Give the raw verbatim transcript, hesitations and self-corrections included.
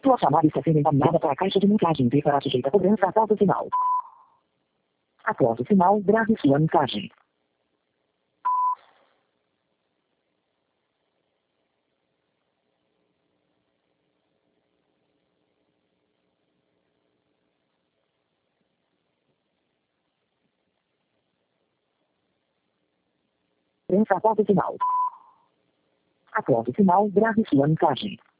Sua chamada está sendo encaminhada para a caixa de mensagem e será sujeita a cobrança após o sinal. Após o sinal, grave sua mensagem. Cobrança após o sinal. Após o sinal, grave sua mensagem.